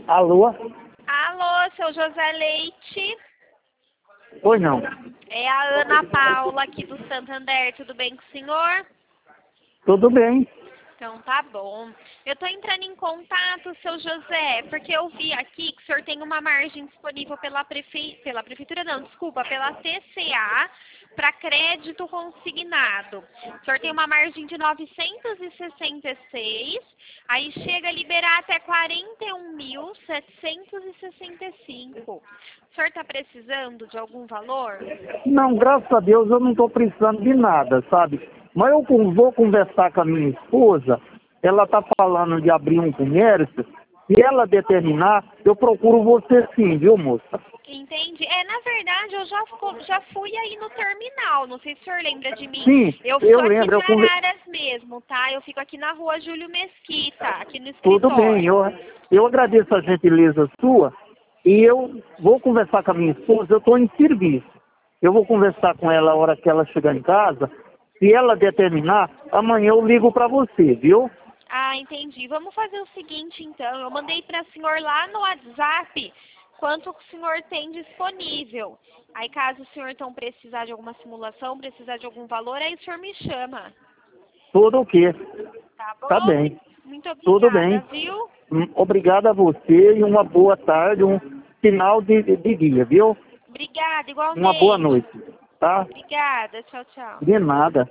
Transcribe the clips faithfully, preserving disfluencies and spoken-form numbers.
Alô? Alô, seu José Leite. Pois não. É a Ana Paula aqui do Santander. Tudo bem com o senhor? Tudo bem. Então tá bom. Eu tô entrando em contato, seu José, porque eu vi aqui que o senhor tem uma margem disponível pela, prefe... pela prefeitura, não, desculpa, pela T C A para crédito consignado. O senhor tem uma margem de novecentos e sessenta e seis, aí chega a liberar até quarenta e um mil setecentos e sessenta e cinco. O senhor está precisando de algum valor? Não, graças a Deus eu não estou precisando de nada, sabe? Mas eu con- vou conversar com a minha esposa, ela está falando de abrir um comércio, se ela determinar, eu procuro você sim, viu, moça? Entendi. É, na verdade, eu já, fu- já fui aí no terminal. Não sei se o senhor lembra de mim. Sim, Eu eu fico aqui lembro, em eu conver... Araras mesmo, tá? Eu fico aqui na rua Júlio Mesquita, aqui no Tudo bem, escritório. eu, eu agradeço a gentileza sua e eu vou conversar com a minha esposa, eu estou em serviço. Eu vou conversar com ela a hora que ela chegar em casa. Se ela determinar, amanhã eu ligo para você, viu? Ah, entendi. Vamos fazer o seguinte, então. Eu mandei para o senhor lá no WhatsApp quanto o senhor tem disponível. Aí, caso o senhor então precisar de alguma simulação, precisar de algum valor, aí o senhor me chama. Tudo o quê? Tá Tá bom? bem. Muito Tudo obrigada, bem. viu? Hum, Obrigado a você e uma boa tarde, um final de, de, de dia, viu? Obrigada, Uma boa igualmente. noite, tá? Obrigada. Tchau, tchau. De nada.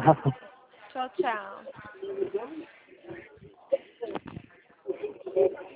Tchau, tchau.